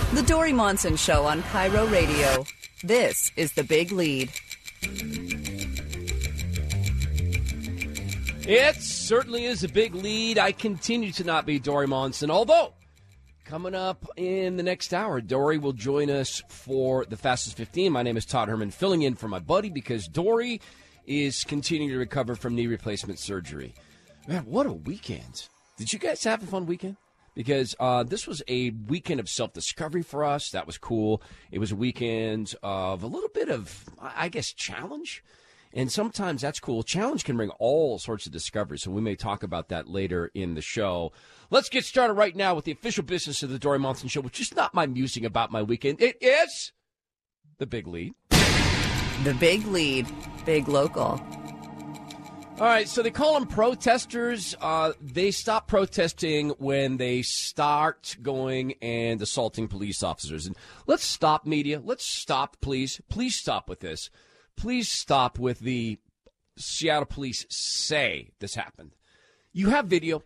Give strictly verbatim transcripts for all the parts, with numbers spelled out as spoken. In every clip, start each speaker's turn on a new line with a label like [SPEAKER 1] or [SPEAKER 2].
[SPEAKER 1] The Dory Monson Show on Cairo Radio. This is The Big Lead.
[SPEAKER 2] It certainly is a big lead. I continue to not be Dory Monson, although coming up in the next hour, Dory will join us for the Fastest fifteen. My name is Todd Herman, filling in for my buddy because Dory is continuing to recover from knee replacement surgery. Man, what a weekend. Did you guys have a fun weekend? Because uh, this was a weekend of self-discovery for us. That was cool. It was a weekend of a little bit of, I guess, challenge. And sometimes that's cool. Challenge can bring all sorts of discoveries, so we may talk about that later in the show. Let's get started right now with the official business of the Dory Monson Show, which is not my musing about my weekend. It is The Big Lead.
[SPEAKER 1] The Big Lead. Big local.
[SPEAKER 2] All right, so they call them protesters. Uh, they stop protesting when they start going and assaulting police officers. And let's stop, media. Let's stop, please. Please stop with this. Please stop with the Seattle police say this happened. You have video.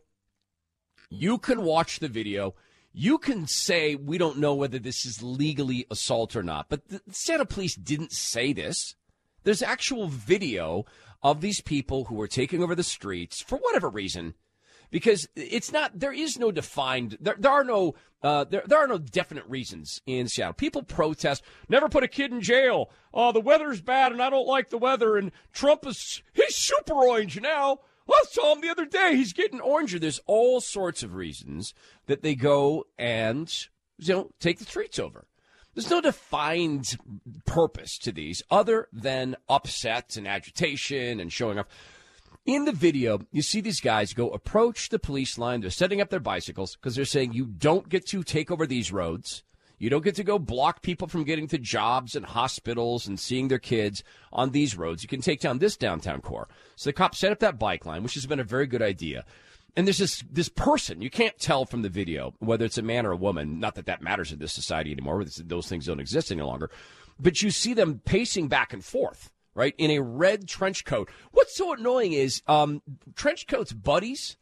[SPEAKER 2] You can watch the video. You can say we don't know whether this is legally assault or not. But the Seattle police didn't say this. There's actual video of these people who are taking over the streets for whatever reason, because it's not, there is no defined, there, there are no, uh, there, there are no definite reasons in Seattle. People protest, never put a kid in jail. Oh, the weather's bad and I don't like the weather, and Trump is, he's super orange now. I saw him the other day. He's getting oranger. There's all sorts of reasons that they go and, you know, take the streets over. There's no defined purpose to these other than upset and agitation and showing off. In the video, you see these guys go approach the police line. They're setting up their bicycles because they're saying you don't get to take over these roads. You don't get to go block people from getting to jobs and hospitals and seeing their kids on these roads. You can take down this downtown core. So the cops set up that bike line, which has been a very good idea. And there's this this person, you can't tell from the video whether it's a man or a woman, not that that matters in this society anymore, those things don't exist any longer, but you see them pacing back and forth, right, in a red trench coat. What's so annoying is um, trench coats' buddies,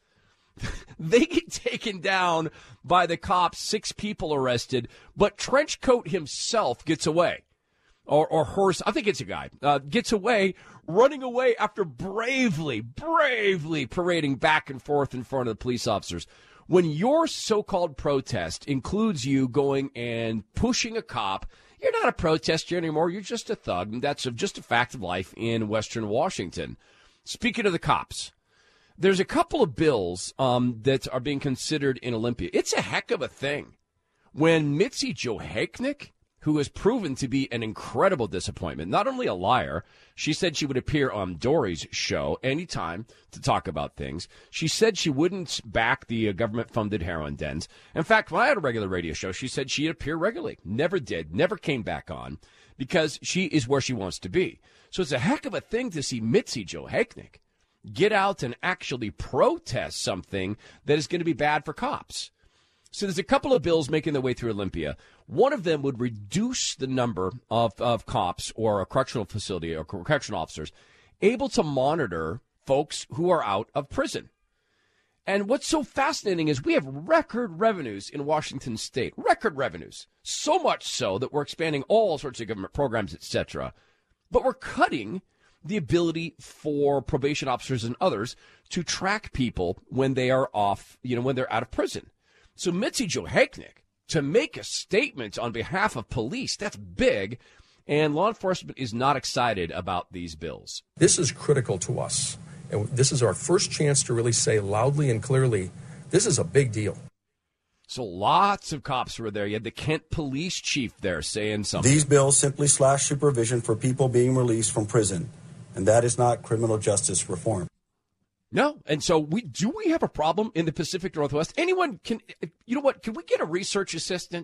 [SPEAKER 2] they get taken down by the cops, six people arrested, but trench coat himself gets away. Or, or hers, I think it's a guy, uh, gets away, running away after bravely, bravely parading back and forth in front of the police officers. When your so-called protest includes you going and pushing a cop, you're not a protester anymore. You're just a thug, and that's just a fact of life in Western Washington. Speaking of the cops, there's a couple of bills um, that are being considered in Olympia. It's a heck of a thing when Mitzi Johaechnick, who has proven to be an incredible disappointment, not only a liar, she said she would appear on Dory's show anytime to talk about things. She said she wouldn't back the uh, government-funded heroin dens. In fact, when I had a regular radio show, she said she'd appear regularly. Never did, never came back on, because she is where she wants to be. So it's a heck of a thing to see Mitzi Johaechnick get out and actually protest something that is going to be bad for cops. So there's a couple of bills making their way through Olympia. One of them would reduce the number of, of cops or a correctional facility or correctional officers able to monitor folks who are out of prison. And what's so fascinating is we have record revenues in Washington State, record revenues, so much so that we're expanding all sorts of government programs, et cetera. But we're cutting the ability for probation officers and others to track people when they are off, you know, when they're out of prison. So Mitzi Johaechnick, to make a statement on behalf of police, that's big, and law enforcement is not excited about these bills.
[SPEAKER 3] This is critical to us, and this is our first chance to really say loudly and clearly, this is a big deal.
[SPEAKER 2] So lots of cops were there. You had the Kent police chief there saying something.
[SPEAKER 4] These bills simply slash supervision for people being released from prison, and that is not criminal justice reform.
[SPEAKER 2] No, and so we do we have a problem in the Pacific Northwest? Anyone can, you know what, can we get a research assistant?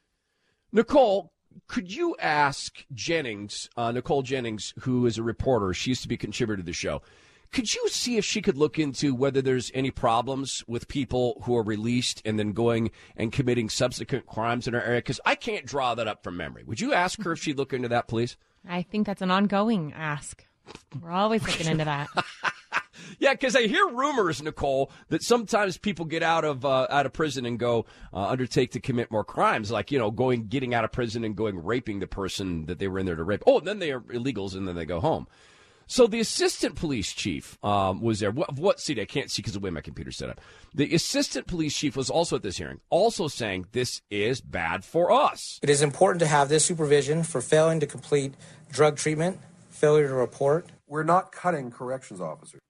[SPEAKER 2] Nicole, could you ask Jennings, uh, Nicole Jennings, who is a reporter, she used to be a contributor to the show, could you see if she could look into whether there's any problems with people who are released and then going and committing subsequent crimes in our area? Because I can't draw that up from memory. Would you ask her if she'd look into that, please?
[SPEAKER 5] I think that's an ongoing ask. We're always looking into that.
[SPEAKER 2] Yeah, because I hear rumors, Nicole, that sometimes people get out of uh, out of prison and go uh, undertake to commit more crimes, like, you know, going getting out of prison and going raping the person that they were in there to rape. Oh, and then they are illegals, and then they go home. So the assistant police chief um, was there. What, what seat? I can't see because of the way my computer's set up. The assistant police chief was also at this hearing, also saying this is bad for us.
[SPEAKER 5] It is important to have this supervision for failing to complete drug treatment, failure to report.
[SPEAKER 6] We're not cutting corrections officers.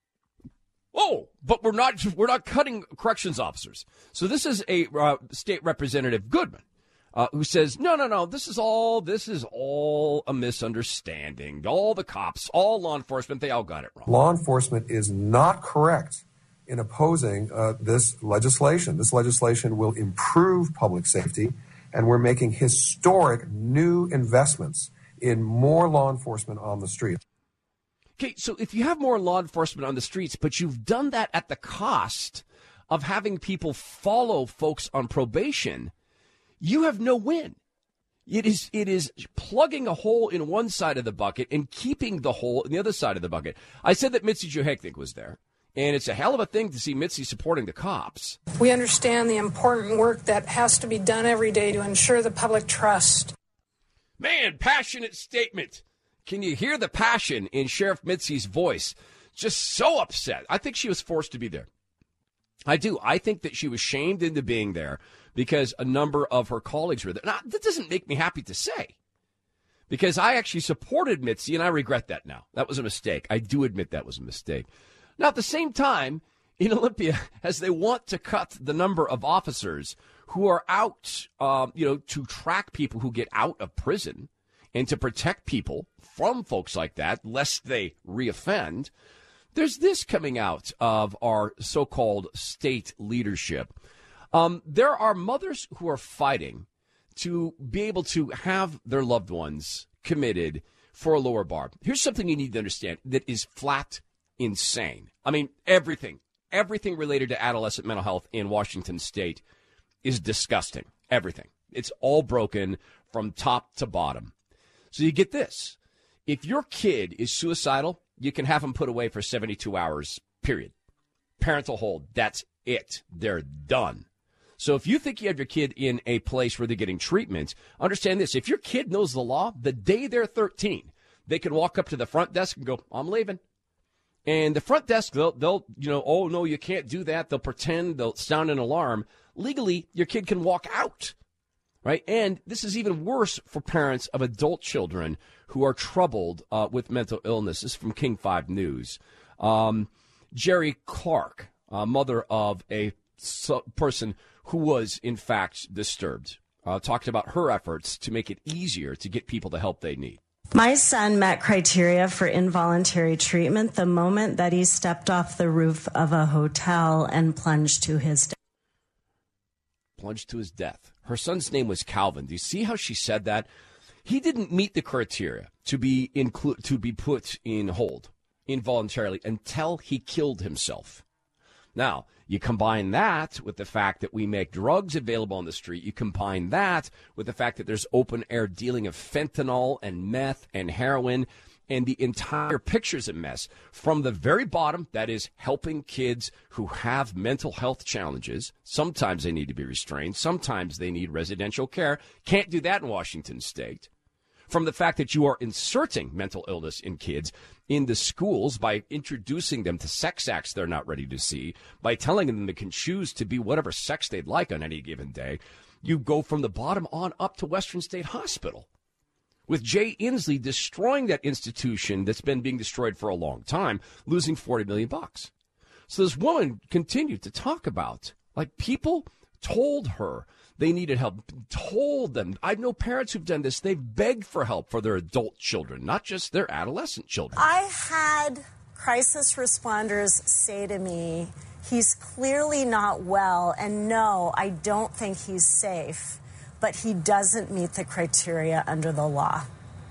[SPEAKER 2] Oh, but we're not we're not cutting corrections officers. So this is a uh, State Representative Goodman uh, who says, no, no, no, this is all this is all a misunderstanding. All the cops, all law enforcement, they all got it wrong.
[SPEAKER 6] Law enforcement is not correct in opposing uh, this legislation. This legislation will improve public safety, and we're making historic new investments in more law enforcement on the street.
[SPEAKER 2] Okay, so if you have more law enforcement on the streets, but you've done that at the cost of having people follow folks on probation, you have no win. It is it is plugging a hole in one side of the bucket and keeping the hole in the other side of the bucket. I said that Mitzi Joheknik was there, and it's a hell of a thing to see Mitzi supporting the cops.
[SPEAKER 7] We understand the important work that has to be done every day to ensure the public trust.
[SPEAKER 2] Man, passionate statement. Can you hear the passion in Sheriff Mitzi's voice? Just so upset. I think she was forced to be there. I do. I think that she was shamed into being there because a number of her colleagues were there. Now, that doesn't make me happy to say, because I actually supported Mitzi, and I regret that now. That was a mistake. I do admit that was a mistake. Now, at the same time, in Olympia, as they want to cut the number of officers who are out, um, you know, to track people who get out of prison and to protect people from folks like that, lest they reoffend, there's this coming out of our so-called state leadership. Um, there are mothers who are fighting to be able to have their loved ones committed for a lower bar. Here's something you need to understand that is flat insane. I mean, everything, everything related to adolescent mental health in Washington state is disgusting. Everything. It's all broken from top to bottom. So you get this. If your kid is suicidal, you can have them put away for seventy-two hours, period. Parental hold. That's it. They're done. So if you think you have your kid in a place where they're getting treatment, understand this. If your kid knows the law, the day they're thirteen, they can walk up to the front desk and go, I'm leaving. And the front desk, they'll, they'll, you know, oh, no, you can't do that. They'll pretend, they'll sound an alarm. Legally, your kid can walk out, right? And this is even worse for parents of adult children who are troubled uh, with mental illness. This is from King five News. Um, Jerry Clark, uh, mother of a su- person who was, in fact, disturbed, uh, talked about her efforts to make it easier to get people the help they need.
[SPEAKER 8] My son met criteria for involuntary treatment the moment that he stepped off the roof of a hotel and plunged to his death.
[SPEAKER 2] Plunged to his death. Her son's name was Calvin. Do you see how she said that? He didn't meet the criteria to be inclu- to be put in hold involuntarily until he killed himself. Now, you combine that with the fact that we make drugs available on the street. You combine that with the fact that there's open air dealing of fentanyl and meth and heroin, and the entire picture's a mess. From the very bottom, that is helping kids who have mental health challenges. Sometimes they need to be restrained. Sometimes they need residential care. Can't do that in Washington State. From the fact that you are inserting mental illness in kids in the schools by introducing them to sex acts they're not ready to see, by telling them they can choose to be whatever sex they'd like on any given day, you go from the bottom on up to Western State Hospital, with Jay Inslee destroying that institution that's been being destroyed for a long time, losing forty million bucks. So this woman continued to talk about, like, people told her they needed help, told them. I know parents who've done this. They've begged for help for their adult children, not just their adolescent children.
[SPEAKER 8] I had crisis responders say to me, he's clearly not well, and no, I don't think he's safe, but he doesn't meet the criteria under the law.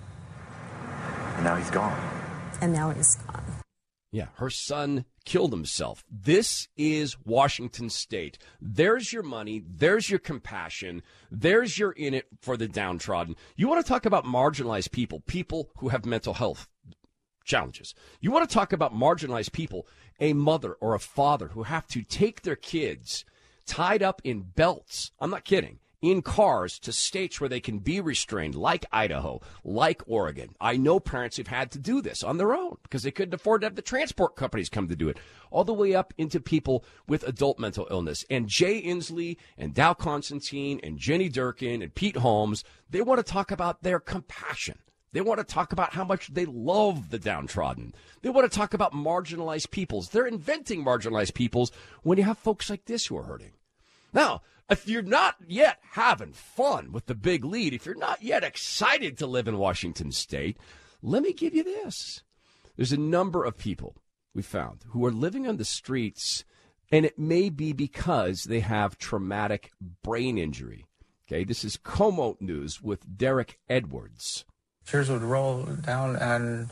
[SPEAKER 9] And now he's gone.
[SPEAKER 8] And now he's gone.
[SPEAKER 2] Yeah, her son killed himself. This is Washington State. There's your money. There's your compassion. There's your in it for the downtrodden. You want to talk about marginalized people, people who have mental health challenges. You want to talk about marginalized people, a mother or a father who have to take their kids tied up in belts, I'm not kidding, in cars to states where they can be restrained, like Idaho, like Oregon. I know parents who've had to do this on their own because they couldn't afford to have the transport companies come to do it, all the way up into people with adult mental illness. And Jay Inslee and Dow Constantine and Jenny Durkin and Pete Holmes, they want to talk about their compassion. They want to talk about how much they love the downtrodden. They want to talk about marginalized peoples. They're inventing marginalized peoples when you have folks like this who are hurting. Now, if you're not yet having fun with the big lead, if you're not yet excited to live in Washington State, let me give you this. There's a number of people we found who are living on the streets, and it may be because they have traumatic brain injury. Okay, this is Como News with Derek Edwards.
[SPEAKER 5] Tears would roll down, and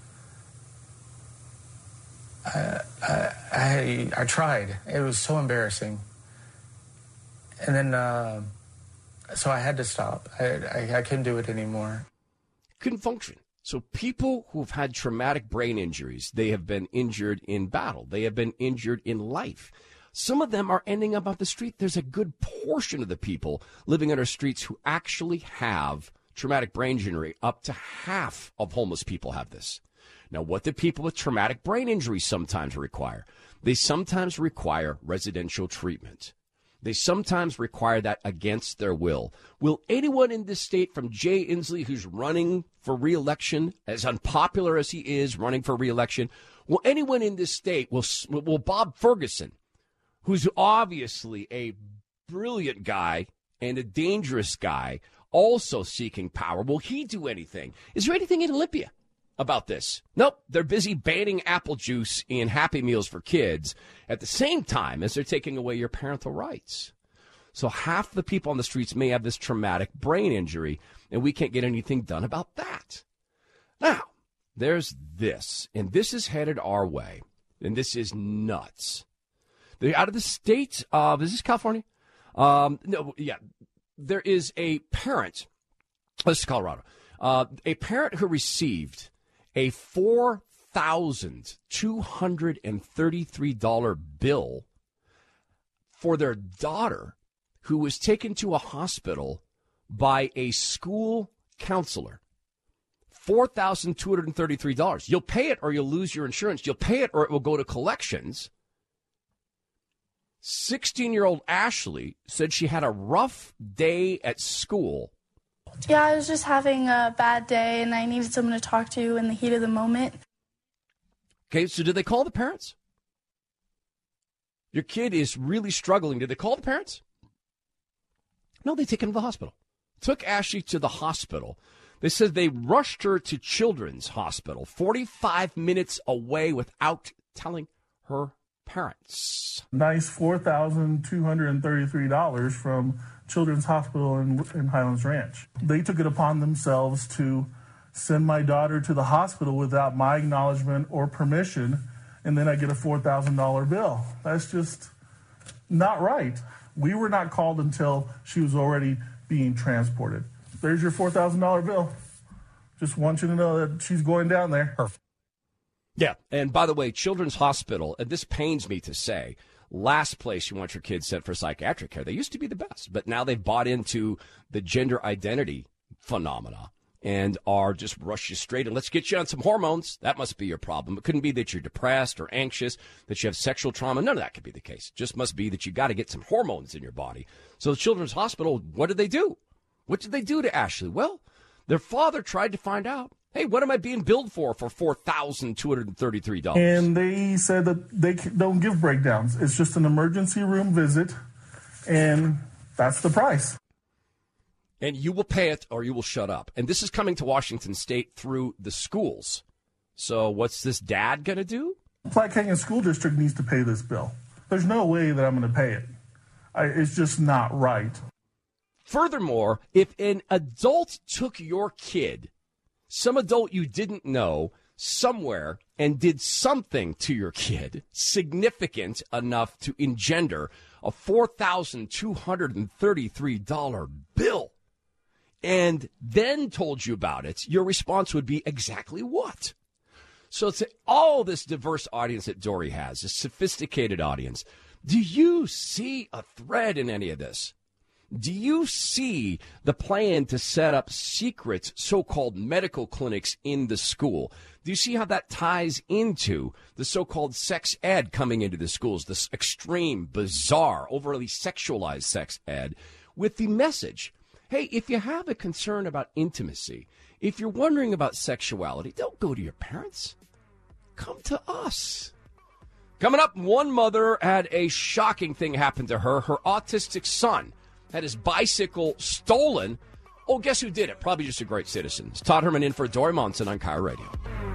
[SPEAKER 5] I, I, I, I tried. It was so embarrassing. And then, uh, so I had to stop. I, I, I couldn't do it anymore.
[SPEAKER 2] Couldn't function. So people who've had traumatic brain injuries, they have been injured in battle. They have been injured in life. Some of them are ending up on the street. There's a good portion of the people living on our streets who actually have traumatic brain injury. Up to half of homeless people have this. Now, what do people with traumatic brain injury sometimes require? They sometimes require residential treatment. They sometimes require that against their will. Will anyone in this state, from Jay Inslee, who's running for re-election, as unpopular as he is running for re-election, will anyone in this state, will, will Bob Ferguson, who's obviously a brilliant guy and a dangerous guy, also seeking power, will he do anything? Is there anything in Olympia about this? Nope. They're busy banning apple juice in Happy Meals for kids at the same time as they're taking away your parental rights. So half the people on the streets may have this traumatic brain injury, and we can't get anything done about that. Now, there's this, and this is headed our way, and this is nuts. They're out of the state of, is this California? Um, no, yeah. There is a parent, this is Colorado, uh, a parent who received a four thousand two hundred thirty-three dollars bill for their daughter who was taken to a hospital by a school counselor. four thousand two hundred thirty-three dollars. You'll pay it or you'll lose your insurance. You'll pay it or it will go to collections. sixteen-year-old Ashley said she had a rough day at school.
[SPEAKER 10] Yeah, I was just having a bad day, and I needed someone to talk to in the heat of the moment.
[SPEAKER 2] Okay, so did they call the parents? Your kid is really struggling. Did they call the parents? No, they took him to the hospital. Took Ashley to the hospital. They said they rushed her to Children's Hospital, forty-five minutes away without telling her parents.
[SPEAKER 11] Nice four thousand two hundred thirty-three dollars from Children's Hospital in, in Highlands Ranch. They took it upon themselves to send my daughter to the hospital without my acknowledgement or permission, and then I get a four thousand dollars bill. That's just not right. We were not called until she was already being transported. There's your four thousand dollars bill. Just want you to know that she's going down there.
[SPEAKER 2] Perfect. Yeah, and by the way, Children's Hospital, and this pains me to say, last place you want your kids sent for psychiatric care. They used to be the best, but now they've bought into the gender identity phenomena and are just rush you straight and let's get you on some hormones. That must be your problem. It couldn't be that you're depressed or anxious, that you have sexual trauma. None of that could be the case. It just must be that you got to get some hormones in your body. So the Children's Hospital, what did they do? What did they do to Ashley? Well, their father tried to find out. Hey, what am I being billed for for four thousand two hundred thirty-three dollars?
[SPEAKER 11] And they said that they don't give breakdowns. It's just an emergency room visit, and that's the price.
[SPEAKER 2] And you will pay it or you will shut up. And this is coming to Washington State through the schools. So what's this dad going to do?
[SPEAKER 11] Platte Canyon School District needs to pay this bill. There's no way that I'm going to pay it. I, it's just not right.
[SPEAKER 2] Furthermore, if an adult took your kid, some adult you didn't know, somewhere and did something to your kid significant enough to engender a four thousand two hundred thirty-three dollars bill and then told you about it, your response would be exactly what? So to all this diverse audience that Dory has, this sophisticated audience, do you see a thread in any of this? Do you see the plan to set up secret so-called medical clinics in the school? Do you see how that ties into the so-called sex ed coming into the schools, this extreme, bizarre, overly sexualized sex ed, with the message, hey, if you have a concern about intimacy, if you're wondering about sexuality, don't go to your parents. Come to us. Coming up, one mother had a shocking thing happen to her. Her autistic son had his bicycle stolen. Oh, guess who did it? Probably just a great citizen. It's Todd Herman in for Dory Monson on Kyle Radio.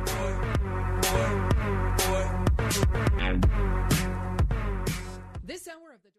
[SPEAKER 1] This hour of the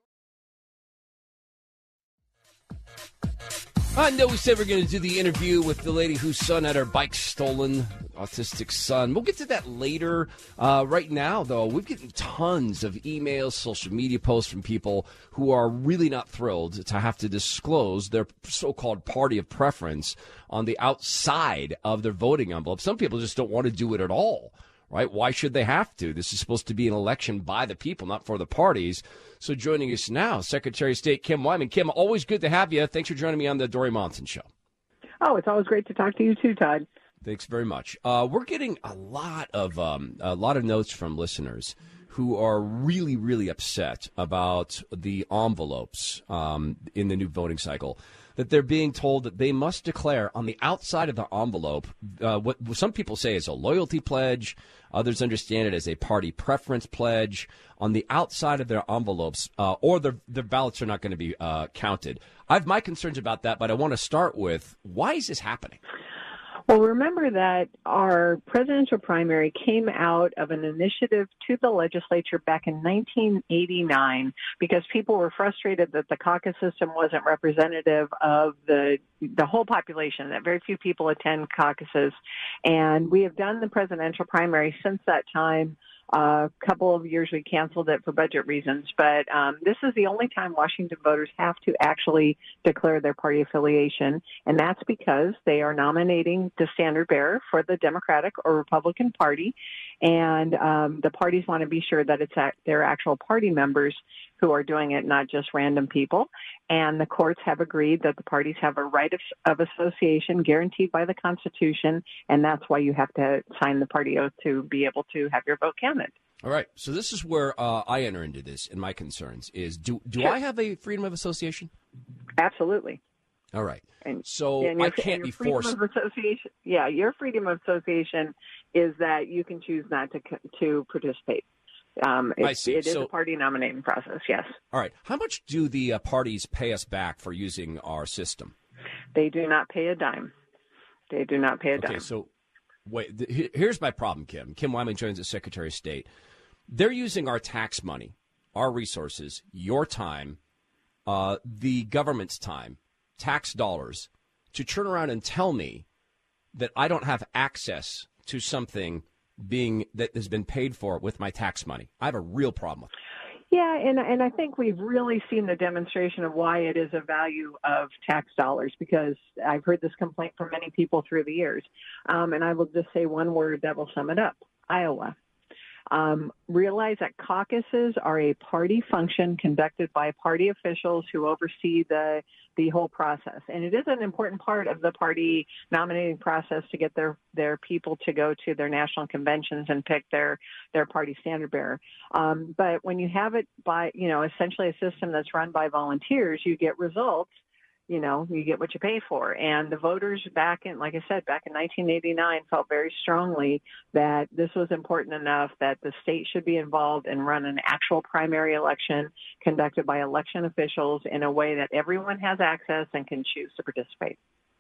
[SPEAKER 2] I know we said we're going to do the interview with the lady whose son had her bike stolen, autistic son. We'll get to that later. Uh, right now, though, we've gotten tons of emails, social media posts from people who are really not thrilled to have to disclose their so-called party of preference on the outside of their voting envelope. Some people just don't want to do it at all, right? Why should they have to? This is supposed to be an election by the people, not for the parties. So joining us now, Secretary of State Kim Wyman. Kim, always good to have you. Thanks for joining me on the Dory Monson Show.
[SPEAKER 12] Oh, it's always great to talk to you too, Todd.
[SPEAKER 2] Thanks very much. Uh, we're getting a lot of um, a lot of notes from listeners who are really, really upset about the envelopes um, in the new voting cycle, that they're being told that they must declare on the outside of the envelope uh, what some people say is a loyalty pledge. Others understand it as a party preference pledge. On the outside of their envelopes, uh, or their, their ballots are not going to be uh, counted. I have my concerns about that, but I want to start with, why is this happening?
[SPEAKER 12] Well, remember that our presidential primary came out of an initiative to the legislature back in nineteen eighty-nine because people were frustrated that the caucus system wasn't representative of the the whole population, that very few people attend caucuses. And we have done the presidential primary since that time. A uh, couple of years we canceled it for budget reasons, but um, this is the only time Washington voters have to actually declare their party affiliation, and that's because they are nominating the standard bearer for the Democratic or Republican Party, and um, the parties want to be sure that it's at their actual party members who are doing it, not just random people. And the courts have agreed that the parties have a right of, of association guaranteed by the Constitution, and that's why you have to sign the party oath to be able to have your vote counted.
[SPEAKER 2] All right. So this is where uh, I enter into this, and my concerns is, do do
[SPEAKER 12] Sure.
[SPEAKER 2] I have a freedom of association?
[SPEAKER 12] Absolutely.
[SPEAKER 2] All right.
[SPEAKER 12] And,
[SPEAKER 2] so
[SPEAKER 12] and your,
[SPEAKER 2] I can't
[SPEAKER 12] and your
[SPEAKER 2] be
[SPEAKER 12] freedom
[SPEAKER 2] forced.
[SPEAKER 12] Of association, yeah, your freedom of association is that you can choose not to to participate. Um, it,
[SPEAKER 2] I see.
[SPEAKER 12] It is
[SPEAKER 2] So-
[SPEAKER 12] a party nominating process, yes.
[SPEAKER 2] All right. How much do the uh, parties pay us back for using our system?
[SPEAKER 12] They do not pay a dime. They do not pay a dime.
[SPEAKER 2] Okay, so wait. Th- he- here's my problem, Kim. Kim Wyman joins as Secretary of State. They're using our tax money, our resources, your time, uh, the government's time, tax dollars, to turn around and tell me that I don't have access to something being that has been paid for with my tax money. I have a real problem with it.
[SPEAKER 12] Yeah, and and I think we've really seen the demonstration of why it is a value of tax dollars, because I've heard this complaint from many people through the years. Um, and I will just say one word that will sum it up: Iowa. Um, realize that caucuses are a party function conducted by party officials who oversee the the whole process. And it is an important part of the party nominating process to get their, their people to go to their national conventions and pick their, their party standard bearer. Um, but when you have it by, you know, essentially a system that's run by volunteers, you get results. You know, you get what you pay for. And the voters back in, like I said, back in nineteen eighty-nine felt very strongly that this was important enough that the state should be involved and run an actual primary election conducted by election officials in a way that everyone has access and can choose to participate.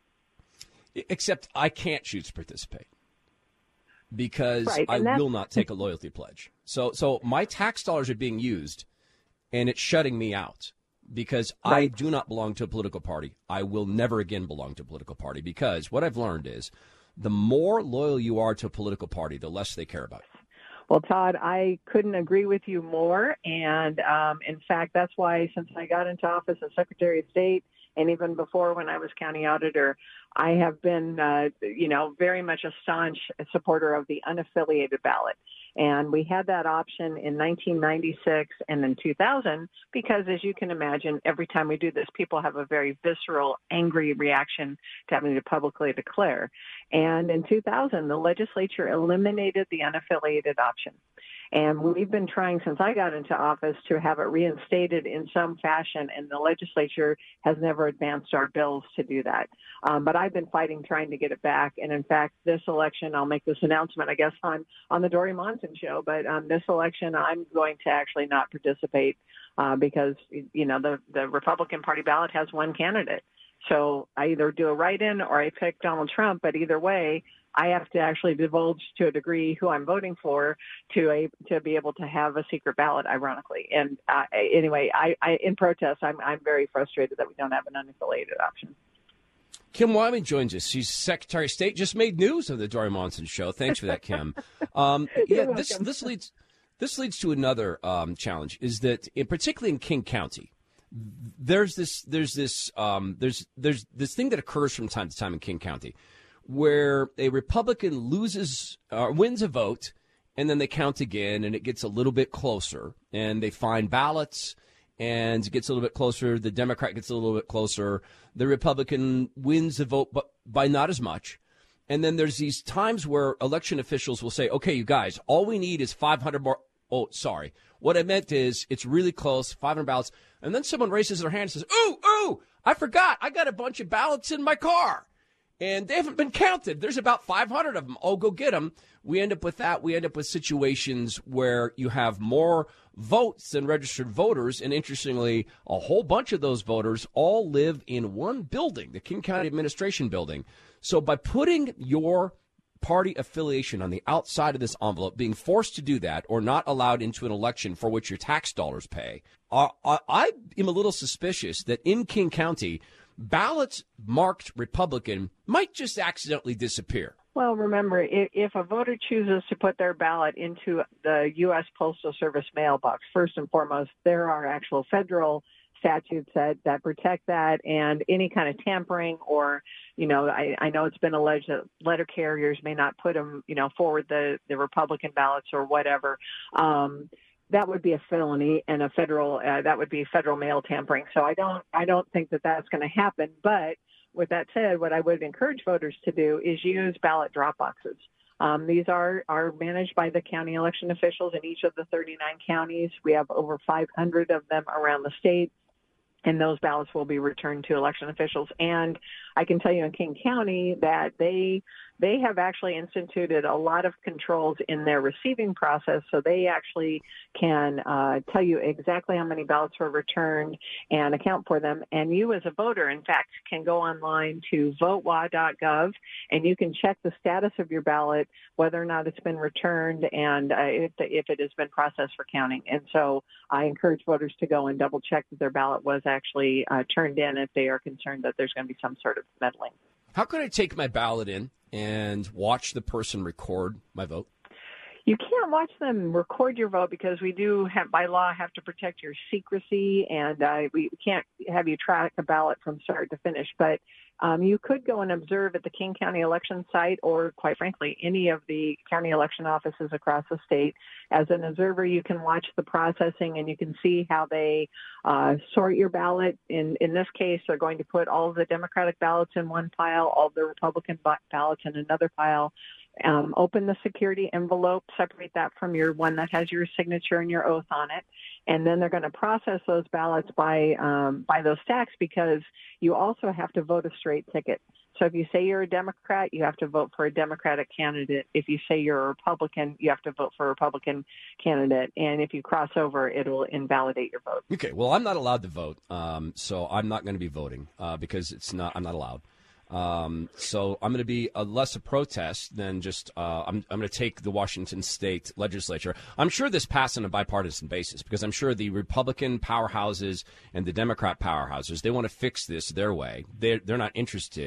[SPEAKER 2] Except I can't choose to participate because
[SPEAKER 12] Right,
[SPEAKER 2] I
[SPEAKER 12] and that's-
[SPEAKER 2] will not take a loyalty pledge. So, so my tax dollars are being used, and it's shutting me out. Because I
[SPEAKER 12] Right.
[SPEAKER 2] do not belong to a political party. I will never again belong to a political party, because what I've learned is the more loyal you are to a political party, the less they care about it.
[SPEAKER 12] Well, Todd, I couldn't agree with you more. And um, in fact, that's why since I got into office as Secretary of State And even before, when I was county auditor, I have been, uh, you know, very much a staunch supporter of the unaffiliated ballot. And we had that option in nineteen ninety-six and in two thousand because, as you can imagine, every time we do this, people have a very visceral, angry reaction to having to publicly declare. And in two thousand, the legislature eliminated the unaffiliated option. And we've been trying since I got into office to have it reinstated in some fashion, and the legislature has never advanced our bills to do that. Um, but I've been fighting, trying to get it back. And in fact, this election, I'll make this announcement, I guess, on, on the Dory Monson show, but um, this election, I'm going to actually not participate uh, because, you know, the, the Republican Party ballot has one candidate. So I either do a write-in or I pick Donald Trump, but either way, I have to actually divulge to a degree who I'm voting for to a, to be able to have a secret ballot, ironically. And uh, anyway, I, I in protest, I'm I'm very frustrated that we don't have an unaffiliated option.
[SPEAKER 2] Kim Wyman joins us. She's Secretary of State. Just made news of the Dory Monson show. Thanks for that, Kim. Um, yeah, this this leads this leads to another um, challenge. Is that in, particularly in King County, there's this there's this um, there's there's this thing that occurs from time to time in King County, where a Republican loses or uh, wins a vote, and then they count again, and it gets a little bit closer, and they find ballots, and it gets a little bit closer. The Democrat gets a little bit closer. The Republican wins the vote, but by not as much. And then there's these times where election officials will say, okay, you guys, all we need is five hundred more. Oh, sorry. What I meant is it's really close, five hundred ballots. And then someone raises their hand and says, ooh, ooh, I forgot. I got a bunch of ballots in my car. And they haven't been counted. There's about five hundred of them. Oh, go get them. We end up with that. We end up with situations where you have more votes than registered voters. And interestingly, a whole bunch of those voters all live in one building, the King County Administration Building. So by putting your party affiliation on the outside of this envelope, being forced to do that or not allowed into an election for which your tax dollars pay, uh, I am a little suspicious that in King County, ballots marked Republican might just accidentally disappear.
[SPEAKER 12] Well, remember, if, if a voter chooses to put their ballot into the U S Postal Service mailbox, first and foremost, there are actual federal statutes that, that protect that, and any kind of tampering or, you know, I, I know it's been alleged that letter carriers may not put them, you know, forward the, the Republican ballots or whatever. Um, that would be a felony and a federal, uh, that would be federal mail tampering. So I don't, I don't think that that's going to happen. But with that said, what I would encourage voters to do is use ballot drop boxes. Um, these are, are managed by the county election officials in each of the thirty-nine counties. We have over five hundred of them around the state, and those ballots will be returned to election officials. And I can tell you in King County that they they have actually instituted a lot of controls in their receiving process, so they actually can uh, tell you exactly how many ballots were returned and account for them. And you as a voter, in fact, can go online to vote w a dot gov, and you can check the status of your ballot, whether or not it's been returned, and uh, if, if it has been processed for counting. And so I encourage voters to go and double check that their ballot was actually uh, turned in if they are concerned that there's going to be some sort of meddling.
[SPEAKER 2] How can I take my ballot in and watch the person record my vote?
[SPEAKER 12] You can't watch them record your vote because we do have, by law, have to protect your secrecy, and uh, we can't have you track a ballot from start to finish. But um, you could go and observe at the King County election site, or quite frankly, any of the county election offices across the state. As an observer, you can watch the processing, and you can see how they uh, sort your ballot. In in this case, they're going to put all of the Democratic ballots in one pile, all of the Republican ballots in another pile. Um, open the security envelope, separate that from your one that has your signature and your oath on it, and then they're going to process those ballots by um, by those stacks, because you also have to vote a straight ticket. So if you say you're a Democrat, you have to vote for a Democratic candidate. If you say you're a Republican, you have to vote for a Republican candidate. And if you cross over, it'll invalidate your vote.
[SPEAKER 2] Okay, well, I'm not allowed to vote, um, so I'm not going to be voting uh, because it's not. I'm not allowed. Um, so I'm going to be a less a protest than just uh, I'm, I'm going to take the Washington State legislature. I'm sure this passed on a bipartisan basis, because I'm sure the Republican powerhouses and the Democrat powerhouses, they want to fix this their way. They're, they're not interested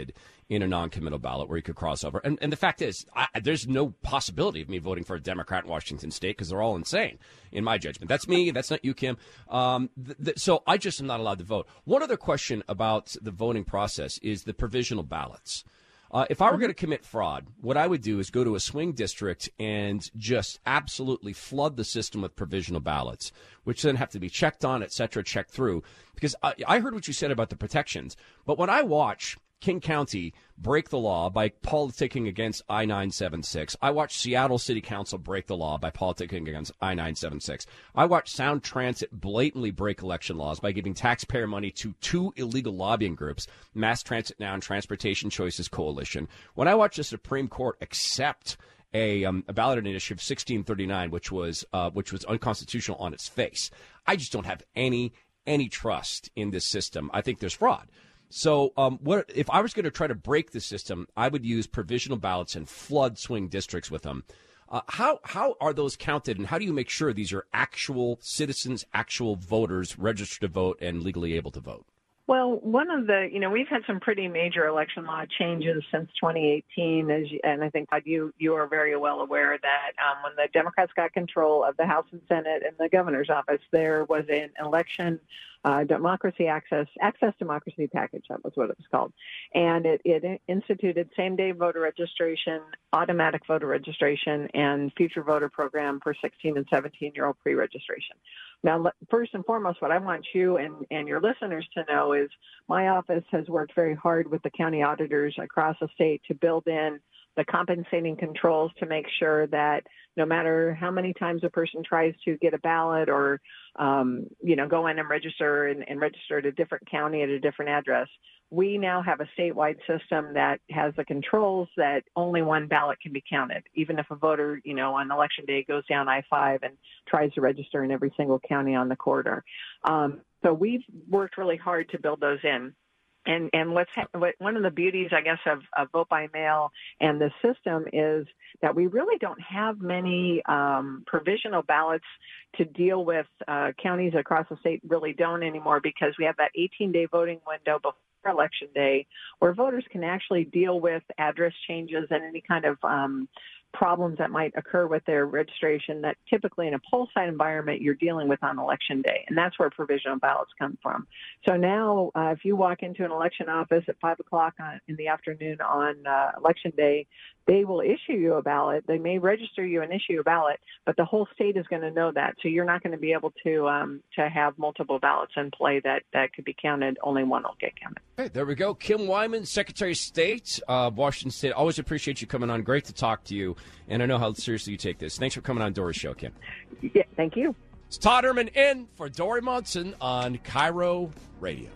[SPEAKER 2] in a non-committal ballot where you could cross over. And, and the fact is, I, there's no possibility of me voting for a Democrat in Washington State because they're all insane, in my judgment. That's me. That's not you, Kim. Um, th- th- so I just am not allowed to vote. One other question about the voting process is the provisional ballots. Uh, if I were going to commit fraud, what I would do is go to a swing district and just absolutely flood the system with provisional ballots, which then have to be checked on, et cetera, checked through. Because I, I heard what you said about the protections, but when I watch King County break the law by politicking against I nine seventy-six. I watched Seattle City Council break the law by politicking against I nine seventy-six. I watched Sound Transit blatantly break election laws by giving taxpayer money to two illegal lobbying groups, Mass Transit Now and Transportation Choices Coalition. When I watched the Supreme Court accept a, um, a ballot initiative sixteen thirty-nine, which was uh, which was unconstitutional on its face, I just don't have any any trust in this system. I think there's fraud. So um, what if I was going to try to break the system, I would use provisional ballots and flood swing districts with them. Uh, how how are those counted, and how do you make sure these are actual citizens, actual voters, registered to vote and legally able to vote?
[SPEAKER 12] Well, one of the, you know, we've had some pretty major election law changes since twenty eighteen, as you, and I think you you are very well aware that um, when the Democrats got control of the House and Senate and the governor's office, there was an election uh, democracy access access democracy package. That was what it was called, and it, it instituted same-day voter registration, automatic voter registration, and future voter program for sixteen and seventeen-year-old pre-registration. Now, first and foremost, what I want you and, and your listeners to know is my office has worked very hard with the county auditors across the state to build in the compensating controls to make sure that no matter how many times a person tries to get a ballot or, um, you know, go in and register and, and register at a different county at a different address, we now have a statewide system that has the controls that only one ballot can be counted, even if a voter, you know, on election day goes down I five and tries to register in every single county on the corridor. Um, so we've worked really hard to build those in. And and what's ha- what, one of the beauties, I guess, of, of vote by mail and the system is that we really don't have many um, provisional ballots to deal with. Uh, counties across the state really don't anymore because we have that eighteen-day voting window before Election Day where voters can actually deal with address changes and any kind of um, problems that might occur with their registration that typically in a poll site environment you're dealing with on Election Day. And that's where provisional ballots come from. So now uh, if you walk into an election office at five o'clock on, in the afternoon on uh, Election Day, they will issue you a ballot. They may register you and issue a ballot, but the whole state is going to know that. So you're not going to be able to um, to have multiple ballots in play that, that could be counted. Only one will get counted.
[SPEAKER 2] Okay, there we go. Kim Wyman, Secretary of State of Washington State. Always appreciate you coming on. Great to talk to you. And I know how seriously you take this. Thanks for coming on Dory's show, Kim.
[SPEAKER 12] Yeah, thank you.
[SPEAKER 2] It's Todd Herman in for Dory Monson on Cairo Radio.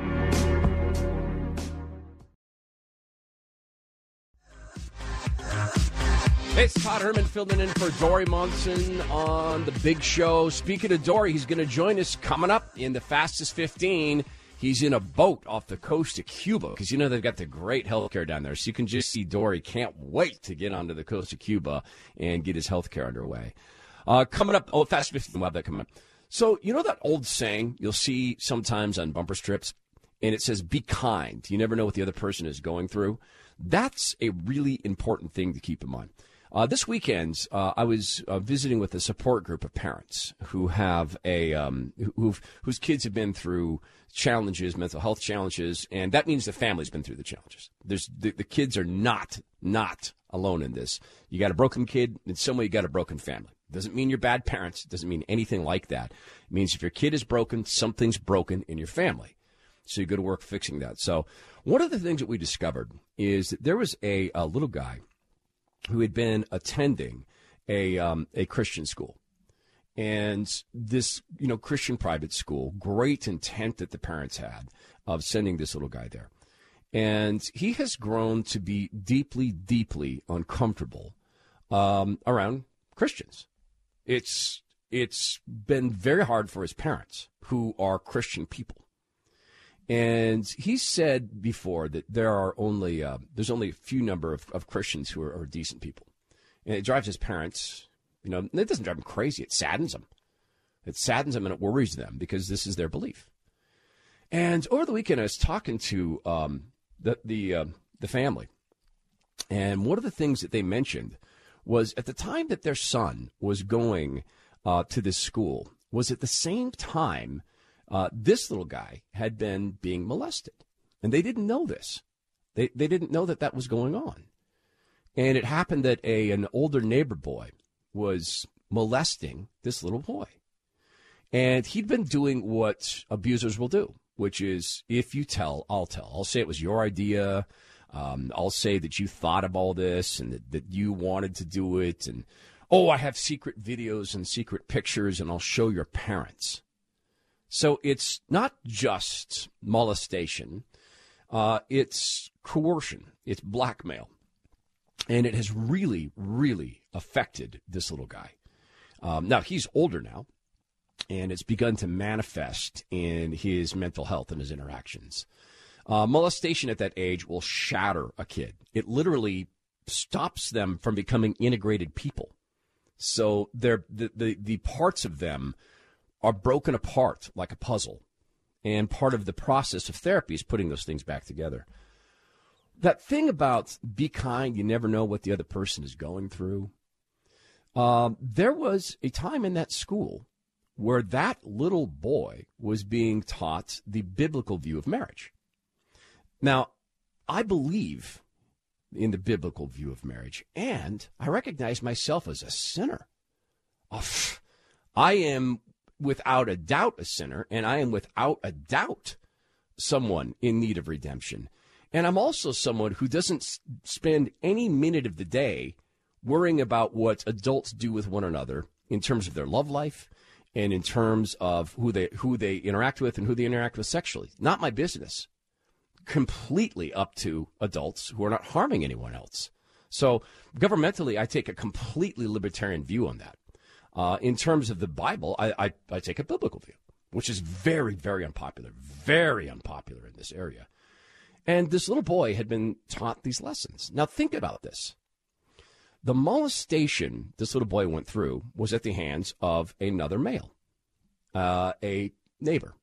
[SPEAKER 2] It's Todd Herman filling in for Dory Monson on The Big Show. Speaking of Dory, he's going to join us coming up in the Fastest fifteen. He's in a boat off the coast of Cuba because, you know, they've got the great health care down there. So you can just see Dory can't wait to get onto the coast of Cuba and get his health care underway. Uh, coming up, oh, Fast fifteen, we'll have that coming up. So, you know that old saying you'll see sometimes on bumper strips, and it says, be kind. You never know what the other person is going through. That's a really important thing to keep in mind. Uh, this weekend, uh, I was uh, visiting with a support group of parents who have a um, who've, whose kids have been through challenges, mental health challenges, and that means the family's been through the challenges. There's the, the kids are not not alone in this. You got a broken kid, in some way you got a broken family. Doesn't mean you're bad parents. It doesn't mean anything like that. It means if your kid is broken, something's broken in your family. So you go to work fixing that. So one of the things that we discovered is that there was a, a little guy who had been attending a um, a Christian school. And this, you know, Christian private school, great intent that the parents had of sending this little guy there. And he has grown to be deeply, deeply uncomfortable um, around Christians. It's it's been very hard for his parents, who are Christian people. And he said before that there are only uh, there's only a few number of, of Christians who are, are decent people, and it drives his parents. You know, it doesn't drive them crazy. It saddens them. It saddens them and it worries them because this is their belief. And over the weekend, I was talking to um, the the uh, the family. And one of the things that they mentioned was at the time that their son was going uh, to this school was at the same time uh, this little guy had been being molested. And they didn't know this. They they didn't know that that was going on. And it happened that a an older neighbor boy was molesting this little boy. And he'd been doing what abusers will do, which is, if you tell, I'll tell. I'll say it was your idea. Um, I'll say that you thought of all this and that, that you wanted to do it. And, oh, I have secret videos and secret pictures, and I'll show your parents. So it's not just molestation. Uh, it's coercion. It's blackmail. And it has really, really affected this little guy. Um, now, he's older now, and it's begun to manifest in his mental health and his interactions. Uh, molestation at that age will shatter a kid. It literally stops them from becoming integrated people. So they're, the, the, the parts of them are broken apart like a puzzle. And part of the process of therapy is putting those things back together. That thing about be kind, you never know what the other person is going through. Um, there was a time in that school where that little boy was being taught the biblical view of marriage. Now, I believe in the biblical view of marriage, and I recognize myself as a sinner. Oh, I am without a doubt a sinner, and I am without a doubt someone in need of redemption. And I'm also someone who doesn't spend any minute of the day worrying about what adults do with one another in terms of their love life and in terms of who they who they interact with and who they interact with sexually. Not my business. Completely up to adults who are not harming anyone else. So governmentally, I take a completely libertarian view on that. Uh, in terms of the Bible, I, I, I take a biblical view, which is very, very unpopular, very unpopular in this area. And this little boy had been taught these lessons. Now think about this. The molestation this little boy went through was at the hands of another male, uh, a neighbor.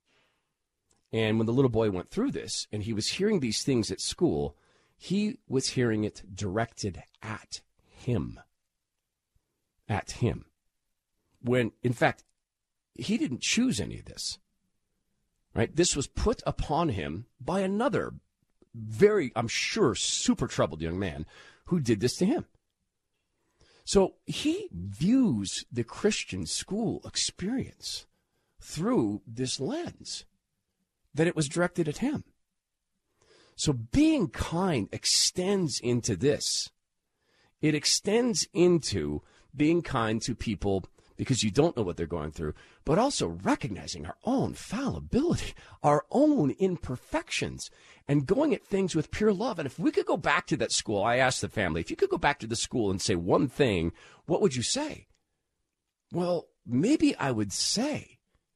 [SPEAKER 2] And when the little boy went through this and he was hearing these things at school, he was hearing it directed at him. At him. When, in fact, he didn't choose any of this. Right? This was put upon him by another very, I'm sure, super troubled young man who did this to him. So he views the Christian school experience through this lens, that it was directed at him. So being kind extends into this. It extends into being kind to people because you don't know what they're going through, but also recognizing our own fallibility, our own imperfections, and going at things with pure love. And if we could go back to that school, I asked the family, if you could go back to the school and say one thing, what would you say? Well, maybe I would say,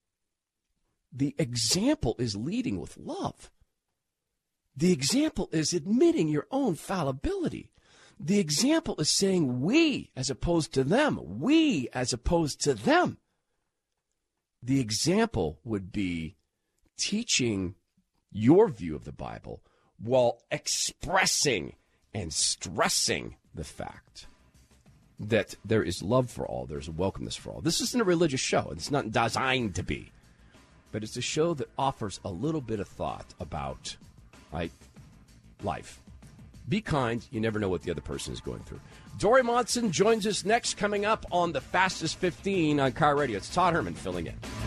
[SPEAKER 2] the example is leading with love. The example is admitting your own fallibility. The example is saying we as opposed to them. We as opposed to them. The example would be teaching your view of the Bible while expressing and stressing the fact that there is love for all, there's a welcomeness for all. This isn't a religious show. It's not designed to be. But it's a show that offers a little bit of thought about, right, life. Be kind. You never know what the other person is going through. Dori Monson joins us next, coming up on the Fastest fifteen on Car Radio. It's Todd Herman filling in.